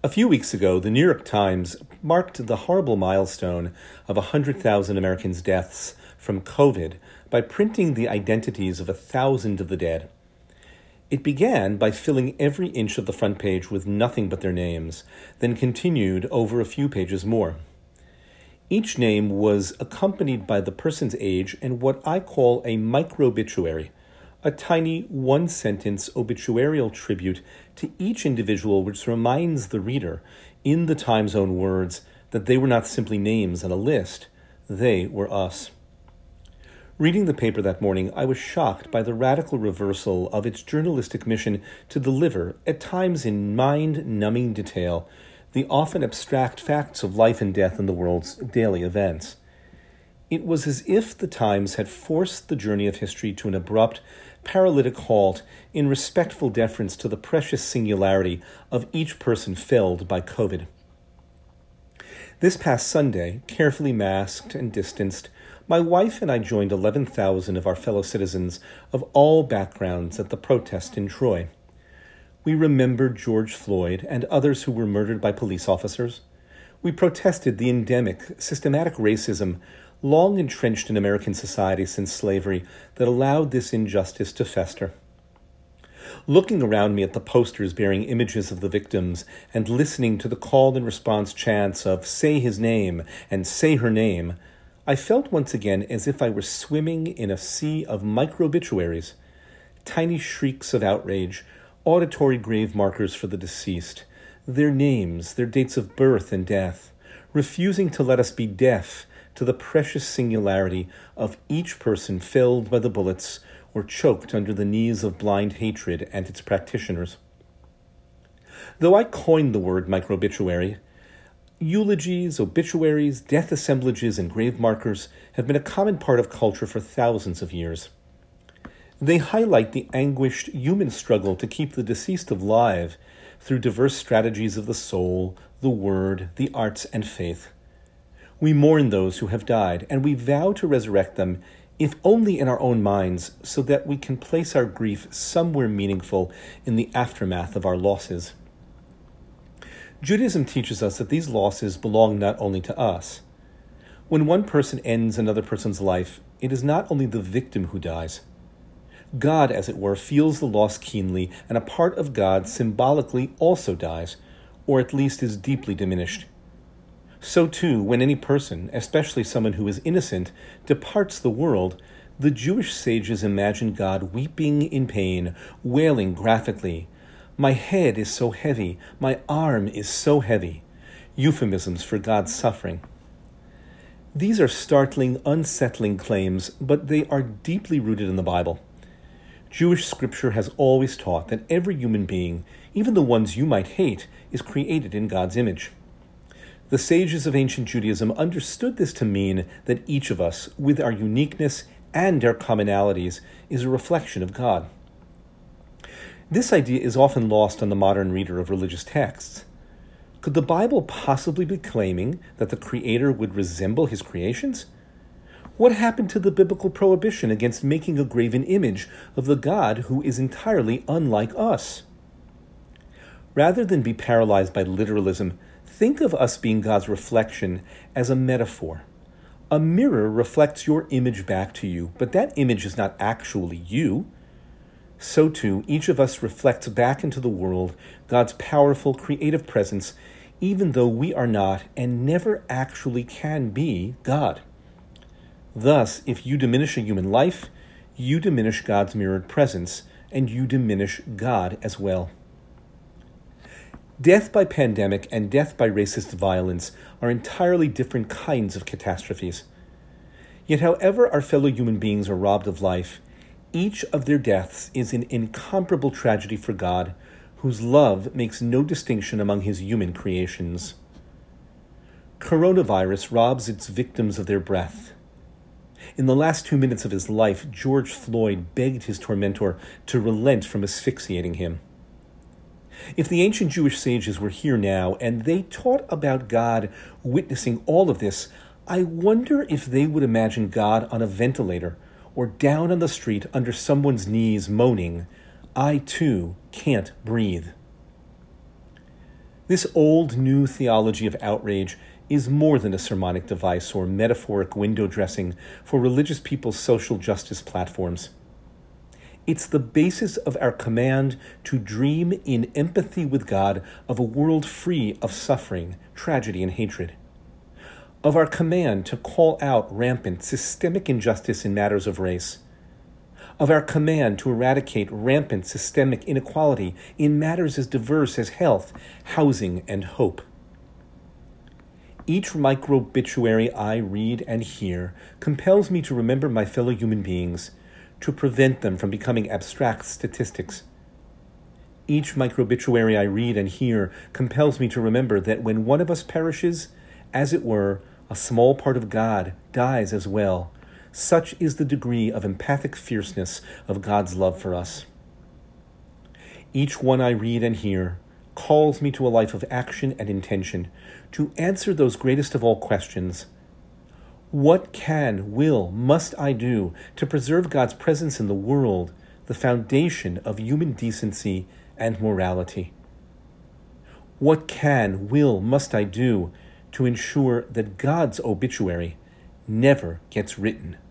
A few weeks ago, the New York Times marked the horrible milestone of 100,000 Americans' deaths from COVID by printing the identities of 1,000 of the dead. It began by filling every inch of the front page with nothing but their names, then continued over a few pages more. Each name was accompanied by the person's age and what I call a micro-obituary, a tiny one-sentence obituarial tribute to each individual which reminds the reader, in the Times' own words, that they were not simply names on a list, they were us. Reading the paper that morning, I was shocked by the radical reversal of its journalistic mission to deliver, at times in mind-numbing detail, the often abstract facts of life and death in the world's daily events. It was as if the Times had forced the journey of history to an abrupt, paralytic halt in respectful deference to the precious singularity of each person felled by COVID. This past Sunday, carefully masked and distanced, my wife and I joined 11,000 of our fellow citizens of all backgrounds at the protest in Troy. We remembered George Floyd and others who were murdered by police officers. We protested the endemic, systematic racism long entrenched in American society since slavery that allowed this injustice to fester. Looking around me at the posters bearing images of the victims and listening to the call and response chants of "say his name" and "say her name," I felt once again as if I were swimming in a sea of micro-obituaries, tiny shrieks of outrage, auditory grave markers for the deceased, their names, their dates of birth and death, refusing to let us be deaf to the precious singularity of each person felled by the bullets or choked under the knees of blind hatred and its practitioners. Though I coined the word micro-obituary, eulogies, obituaries, death assemblages, and grave markers have been a common part of culture for thousands of years. They highlight the anguished human struggle to keep the deceased alive through diverse strategies of the soul, the word, the arts, and faith. We mourn those who have died, and we vow to resurrect them, if only in our own minds, so that we can place our grief somewhere meaningful in the aftermath of our losses. Judaism teaches us that these losses belong not only to us. When one person ends another person's life, it is not only the victim who dies. God, as it were, feels the loss keenly, and a part of God symbolically also dies, or at least is deeply diminished. So too, when any person, especially someone who is innocent, departs the world, the Jewish sages imagine God weeping in pain, wailing graphically, "My head is so heavy, my arm is so heavy," euphemisms for God's suffering. These are startling, unsettling claims, but they are deeply rooted in the Bible. Jewish scripture has always taught that every human being, even the ones you might hate, is created in God's image. The sages of ancient Judaism understood this to mean that each of us, with our uniqueness and our commonalities, is a reflection of God. This idea is often lost on the modern reader of religious texts. Could the Bible possibly be claiming that the Creator would resemble his creations? What happened to the biblical prohibition against making a graven image of the God who is entirely unlike us? Rather than be paralyzed by literalism, think of us being God's reflection as a metaphor. A mirror reflects your image back to you, but that image is not actually you. So too, each of us reflects back into the world God's powerful, creative presence, even though we are not and never actually can be God. Thus, if you diminish a human life, you diminish God's mirrored presence, and you diminish God as well. Death by pandemic and death by racist violence are entirely different kinds of catastrophes. Yet however our fellow human beings are robbed of life, each of their deaths is an incomparable tragedy for God, whose love makes no distinction among his human creations. Coronavirus robs its victims of their breath. In the last 2 minutes of his life, George Floyd begged his tormentor to relent from asphyxiating him. If the ancient Jewish sages were here now and they taught about God witnessing all of this, I wonder if they would imagine God on a ventilator or down on the street under someone's knees moaning, "I too can't breathe." This old new theology of outrage is more than a sermonic device or metaphoric window dressing for religious people's social justice platforms. It's the basis of our command to dream in empathy with God of a world free of suffering, tragedy, and hatred. Of our command to call out rampant systemic injustice in matters of race. Of our command to eradicate rampant systemic inequality in matters as diverse as health, housing, and hope. Each micro-obituary I read and hear compels me to remember my fellow human beings, to prevent them from becoming abstract statistics. Each micro-obituary I read and hear compels me to remember that when one of us perishes, as it were, a small part of God dies as well. Such is the degree of empathic fierceness of God's love for us. Each one I read and hear calls me to a life of action and intention, to answer those greatest of all questions. What can, will, must I do to preserve God's presence in the world, the foundation of human decency and morality? What can, will, must I do to ensure that God's obituary never gets written?